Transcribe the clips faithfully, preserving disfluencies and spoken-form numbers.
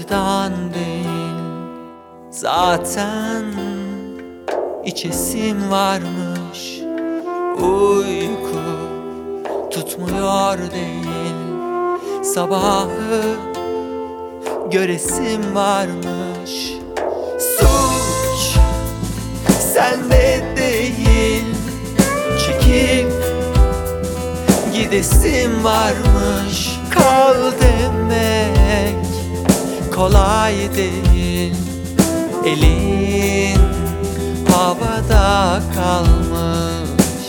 acıdan değil, zaten içesim varmış. Uyku tutmuyor değil, sabahı göresim varmış. Suç sende değil, çekip gidesim varmış. Kal demek kolay değil, elin havada kalmış.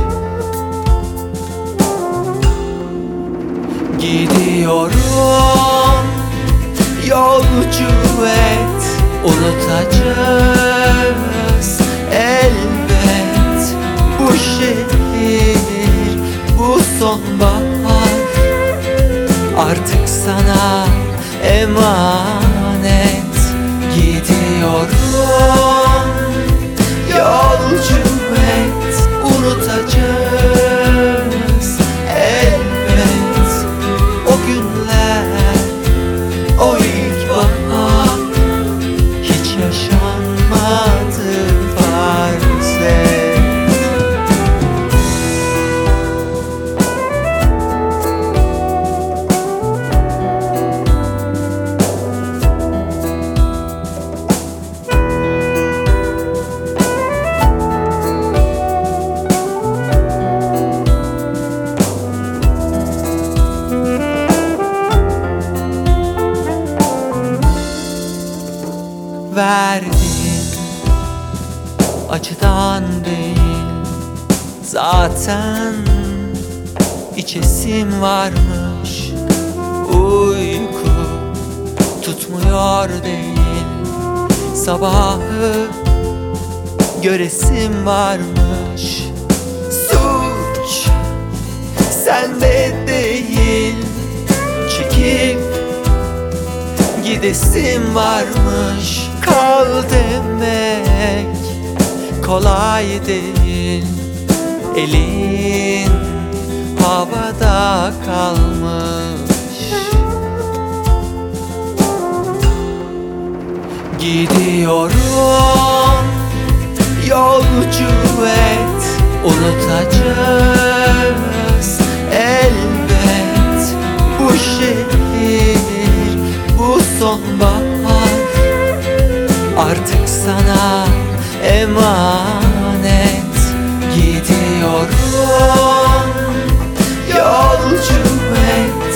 Gidiyorum yolcu et, unutacağız elbet bu şehir, bu sonbahar artık sana emanet. Gidiyorum yolcu et, unutacağız elbet o günler, o ilk bahar hiç yaşanmadı farz et. Verdin acıdan değil, zaten içesim varmış. Uyku tutmuyor değil, sabahı göresim varmış. Suç sende değil, çekip gidesim varmış. Kal demek kolay değil, elin havada kalmış. Gidiyorum yolcu et, unutacağız elbet bu şehir, bu sonbahar artık sana emanet. Gidiyorum yolcu et,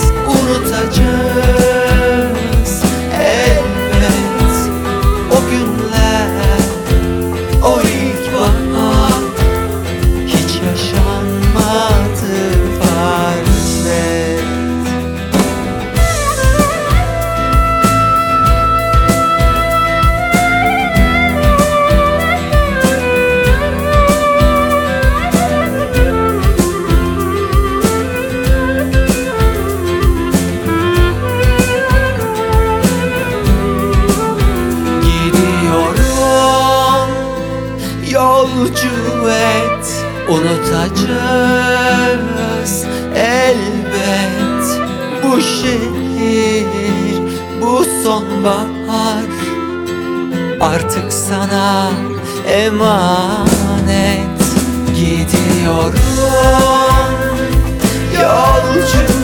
unutacağız elbet o günler, o ilk bahar hiç yaşanmadı farz et. Yolcu et, unutacağız elbet bu şehir, bu sonbahar artık sana emanet. Gidiyorum yolcu